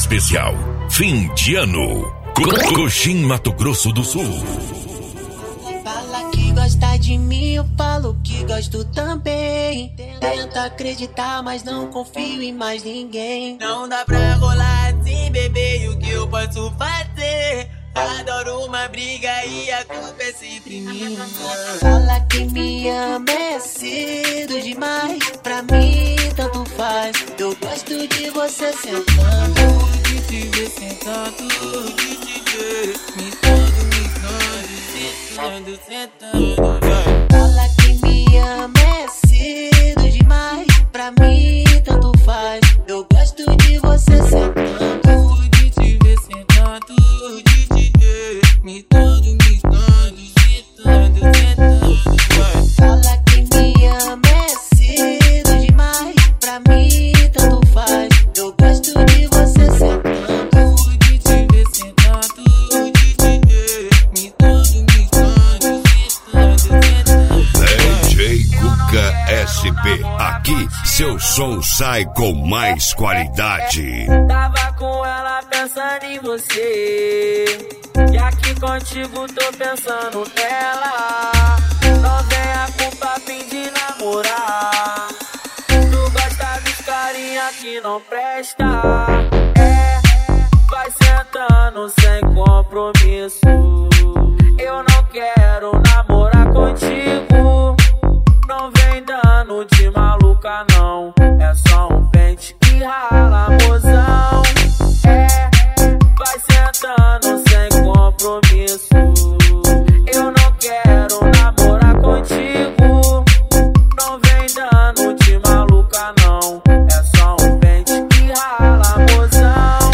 especial fim de ano. Coxim, Mato Grosso do Sul. Fala que gosta de mim, eu falo que gosto também. Tento acreditar, mas não confio em mais ninguém. Não dá pra rolar assim, bebê, e o que eu posso fazer? Adoro uma briga e a culpa é sempre minha. Fala que me ama, é cedo demais. Pra mim tanto faz. Eu gosto de você sentando, de te ver sentado, de te ver me dando, sentando. Fala que me ama, é cedo demais. Pra mim tanto faz. Eu gosto de você sentando, de te ver sentado, de te ver me dando, sentando. Fala que me ama, é cedo demais. Pra mim tanto faz. Eu gosto de você sentando, de te ver sentado, de te ver me dando, DJ Cuca SP. Aqui seu som sai com mais qualidade. Tava com ela pensando em você, e aqui contigo tô pensando nela. Não venha com papinho de namorar. Tu gosta dos carinha que não presta. Vai sentando sem compromisso. Eu não quero namorar contigo. Não vem dando de maluca não. É só um pente que rala, mozão. Vai sentando sem compromisso. Eu não quero namorar contigo. Não vem dando de maluca não. É só um pente que rala, mozão.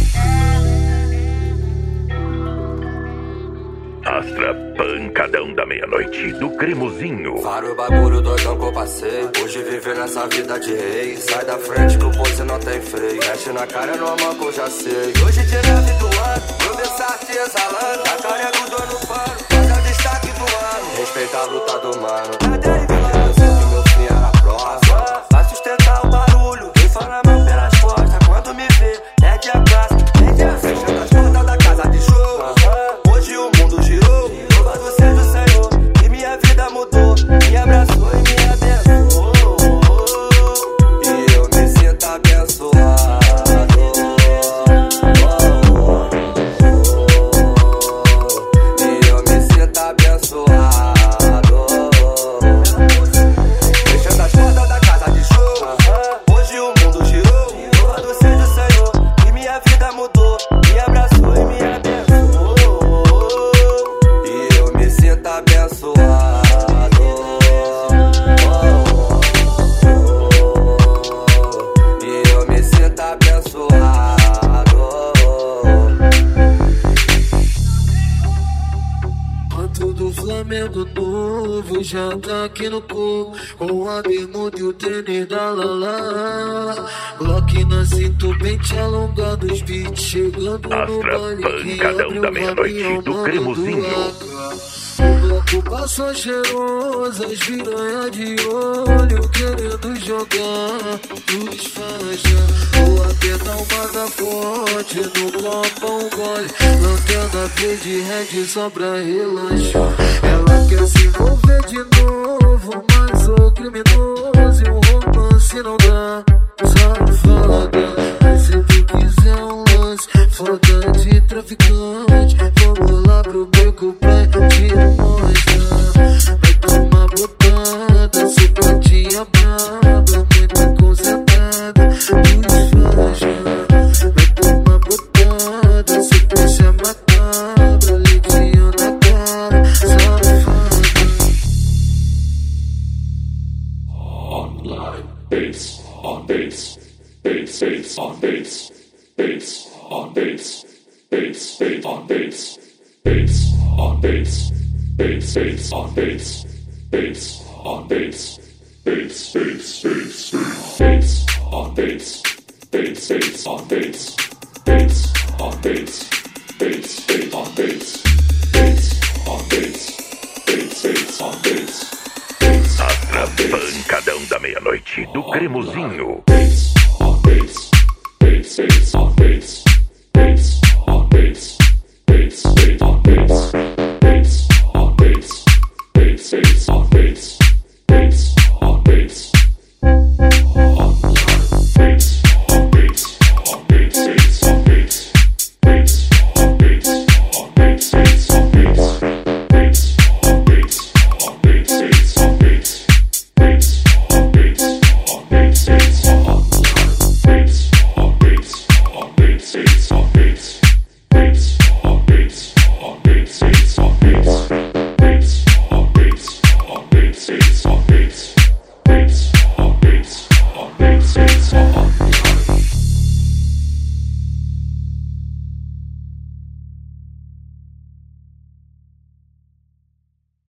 Astra Pancadão da Meia-Noite do Cremosinho. Para o bagulho doidão que eu passei. Hoje viver nessa vida de rei. Sai da frente que o pose não tem freio. Mexe na cara no manco, eu já sei. Hoje de nave do ano, meu Versace exalando. A cara do dono pano, faz o destaque do ano. Respeita a luta do mano. Eu sei que meu fim era próximo. Vai sustentar o barulho. Quem fala a mão pelas costas. Quando me vê, perde a classe. Perde a fechando as portas da casa de show. Hoje o mundo girou. Louvado seja o Senhor, que minha vida mudou. Me abraçou e me abençoou. E eu me sinto abençoado. E eu me sinto abençoado. Fechando as portas da casa de show. Hoje o mundo girou. Louvado seja o Senhor, que minha vida mudou. Me abraçou e me abençoou. E eu me sinto abençoado. E eu me sinto abençoado. Manto do Flamengo novo, já tá aqui no corpo. Com a bermuda e o tênis da Lala. Glock na cinto, pente alongado, os beats chegando no Astra baile. Pancadão da Meia-Noite do Cremosinho. O bloco passou cheiroso, as piranha de olho querendo jogar luz faixa. Vou apertar uma da forte, no copo um gole. Lanterna verde, red só pra relaxar. Ela quer se envolver de novo, mas sou criminoso e um romance não dá. Safada, mas se tu quiser um lance, foda de traficante, vamos lá pro beco pra te mostrar. Vai tomar botada, simpatia braba, muito concentrada, luz faixa. Vai tomar botada, sequência macabra, lidinho na cara, safada. Online bass, on bass, bass, bass, on bass, bass, on bass, bass, bass, on bass, bass, on bass, bass, bass, on bass, bass, on bass, bass, bass, bass, bass, on bass, bass, bass, on bass, bass, on bass, bass, bass, on bass, bass, on bass, bass, bass, on bass. Astra Pancadão da Meia-Noite do Cremosinho. Bass, on bass, bass, bass on bass, bass